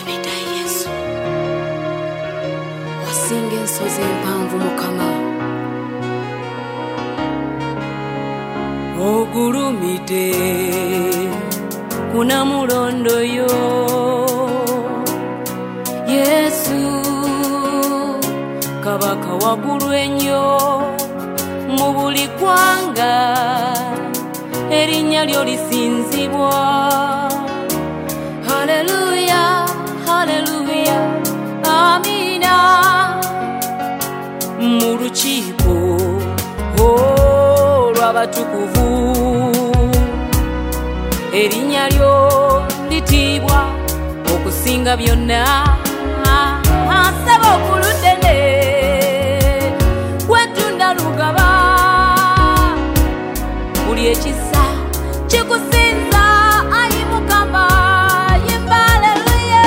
Wasinida Yesu wasinga ensozi empanvu Mukama ogulumide kuna mulondo yo Yesu kabaka wagulu ennyo mu buli ggwanga erinnya lyo lisinzibwa. Haleluya, haleluya, amina. Mu lukiiko olw'abatukuvu erinnya lyo litiibwa okusinga byonna. Asaba okuludene wetunda lugaba buli ekisa kikusinza ayi Mukama. Yimba haleluya,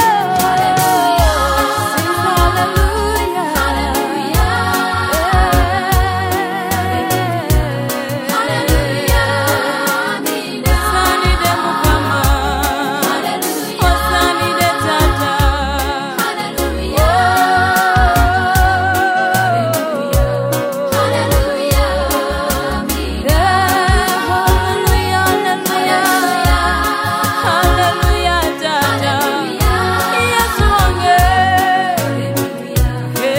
haleluya, haleluya, haleluya, amina. Wasanide Mukama, haleluya, wasanide Tata, haleluya, haleluya, amina. Haleluya, haleluya, Tata, Yesu wange, haleluya,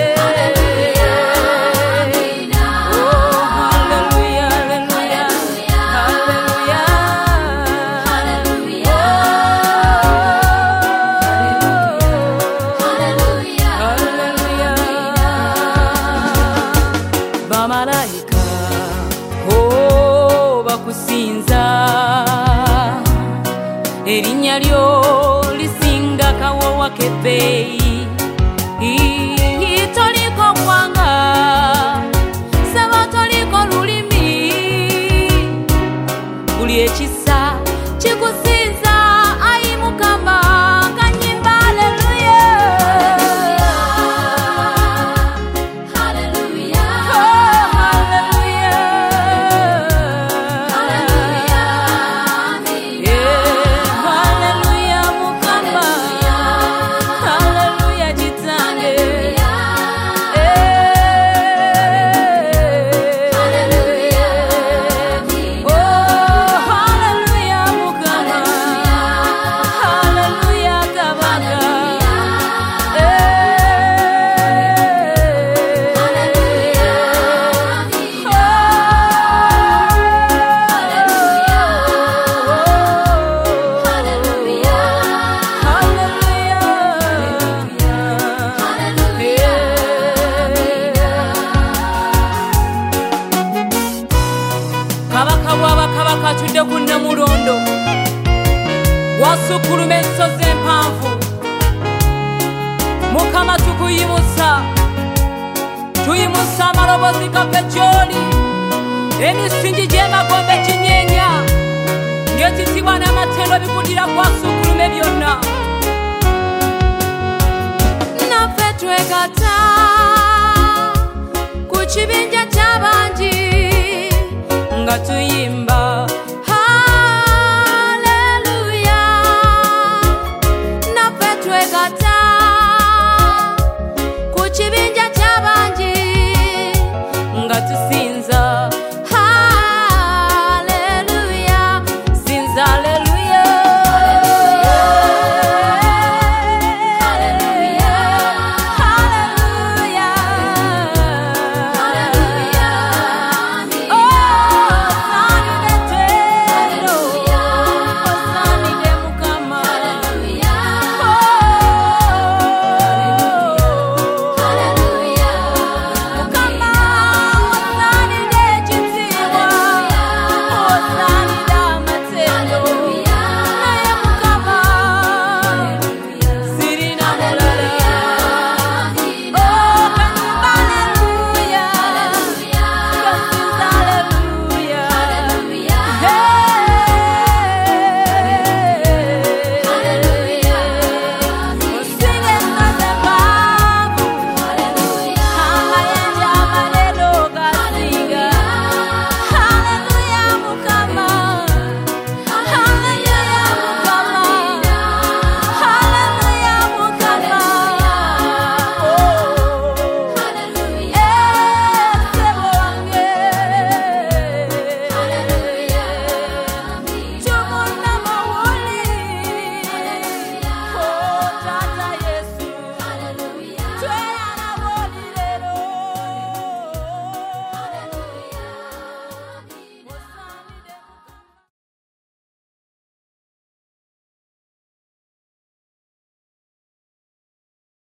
amina. Oh haleluya, haleluya, haleluya, haleluya, haleluya, bamalayika bakusinza erinnya lyo lisinga kawowa kebbeeyi. Toliko ggwanga saba toliko lulimi buli ekisa kikusinza ayi Mukama. Kanyimba haleluya, haleluya, haleluya, haleluya, haleluya Mukama, haleluya Kitange, oh haleluya Mukama, haleluya Kabaka, kabaka w'abakabaka atudde ku Namulondo wasukkuluma ensozi empanvu. Mukama tukuyimusa, tuyimusa amalobozi gaffe gy'oli, emisingi gy'emagombe kinyeenya ng'ekitibwa n'amatendo bigulira gwasukkuluma byonna. Naffe twekata ku kibinja ky'abangi nga tuyimba